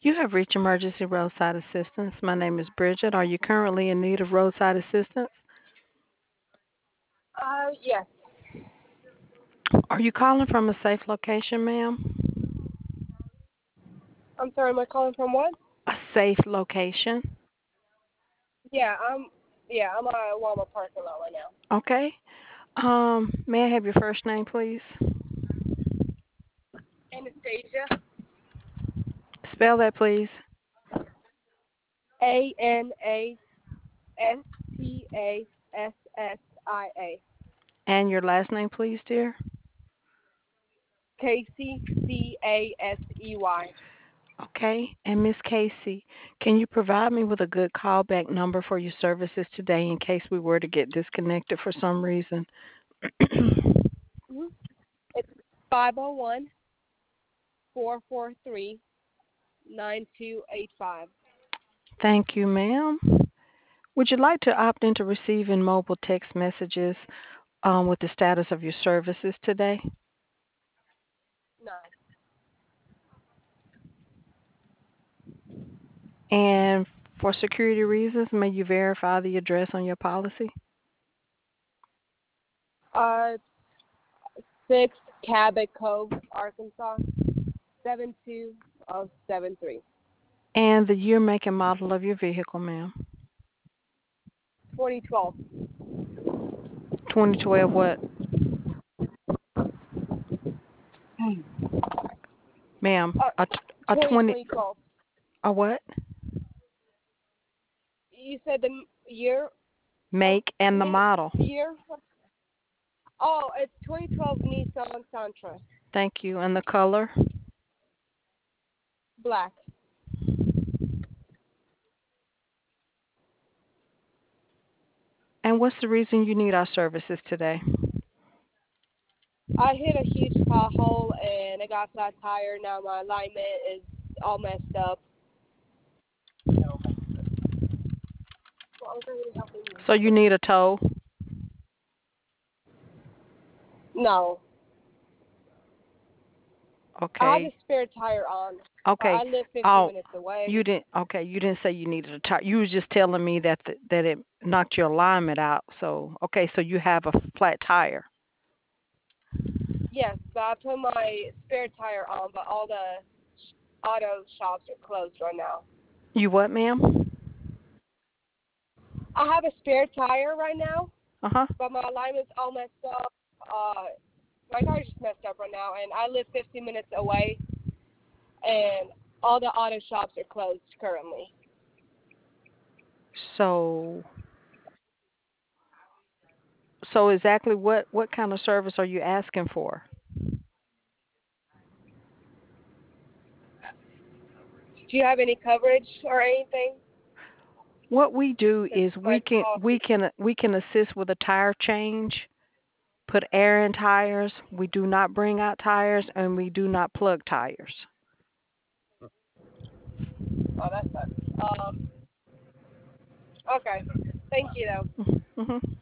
You have reached emergency roadside assistance. My name is Bridget. Are you currently in need of roadside assistance? Yes. Are you calling from a safe location, ma'am? I'm sorry, am I calling from what? A safe location. Yeah, I'm at a Walmart parking lot right now. Okay. May I have your first name, please? Anastasia. Spell that, please. Anastasia. And your last name, please, dear. Casey Casey. Okay. And Miss Casey, can you provide me with a good callback number for your services today in case we were to get disconnected for some reason? Mm-hmm. It's 501-443-9285. Thank you, ma'am. Would you like to opt into receiving mobile text messages with the status of your services today? No. And for security reasons, may you verify the address on your policy? Uh, 6 Cabot Cove, Arkansas, 72073. And the year, make, and model of your vehicle, ma'am. 2012. 2012 what? Ma'am, Uh, a 20, 2012. a what? You said the year of Make and the model. year? Oh, it's 2012 Nissan Sentra, Thank you. And the color? black. And what's the reason you need our services today? I hit a huge pothole and I got flat tire. Now my alignment is all messed up. So you need a tow? No, I have a Okay. spare tire on. Okay. I live 50 Oh, minutes away. you didn't. Okay, you didn't say you needed a tire. You was just telling me that that it knocked your alignment out. So okay, so you have a flat tire. Yes, but I put my spare tire on, but all the auto shops are closed right now. You what, ma'am? I have a spare tire right now, Uh huh. but my alignment's all messed up. My car's just messed up right now, and I live 15 minutes away, and all the auto shops are closed currently. So so exactly what kind of service are you asking for? Do you have any coverage or anything? What we do Because is my policy. we can assist with a tire change, put air in tires. We do not bring out tires and we do not plug tires. Oh, that sucks. Okay. Thank you, though. Mhm.